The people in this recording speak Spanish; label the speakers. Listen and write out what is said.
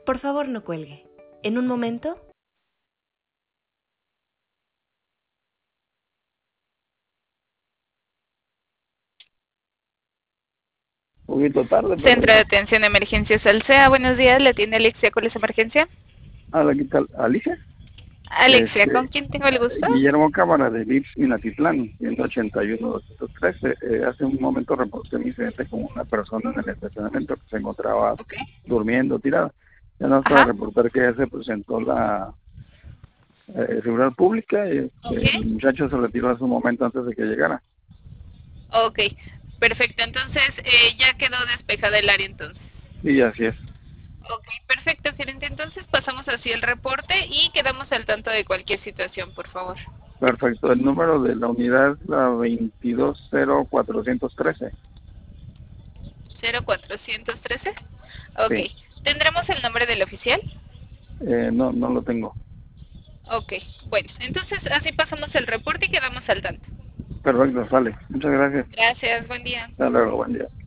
Speaker 1: Por favor, no cuelgue. En un momento...
Speaker 2: Un poquito tarde,
Speaker 3: Centro de
Speaker 2: pero...
Speaker 3: Atención de Emergencias Alsea, buenos días, ¿le atiende Alexia? ¿Cuál es su emergencia?
Speaker 2: Hola, ¿qué tal? ¿Alicia?
Speaker 3: Alexia, ¿con quién tengo el gusto?
Speaker 2: Guillermo Cámara de VIPS Minatitlán, 181-213. Hace un momento reporté mi incidente con una persona en el estacionamiento que se encontraba
Speaker 3: Ok.
Speaker 2: durmiendo, tirada. Ya no para
Speaker 3: Ajá.
Speaker 2: reportar que ya se presentó la seguridad pública y
Speaker 3: Ok.
Speaker 2: el muchacho se retiró hace un momento antes de que llegara.
Speaker 3: Ok, perfecto, entonces ya quedó despejada el área entonces.
Speaker 2: Y así es.
Speaker 3: Ok, perfecto, gerente, entonces pasamos así el reporte y quedamos al tanto de cualquier situación, por favor.
Speaker 2: Perfecto. El número de la unidad es la 220413.
Speaker 3: 0413. Ok,
Speaker 2: Sí.
Speaker 3: ¿tendremos el nombre del oficial?
Speaker 2: No, no lo tengo.
Speaker 3: Ok, bueno, entonces así pasamos el reporte y quedamos al tanto.
Speaker 2: Perfecto, sale. Muchas gracias.
Speaker 3: Gracias, buen día.
Speaker 2: Hasta luego, buen día.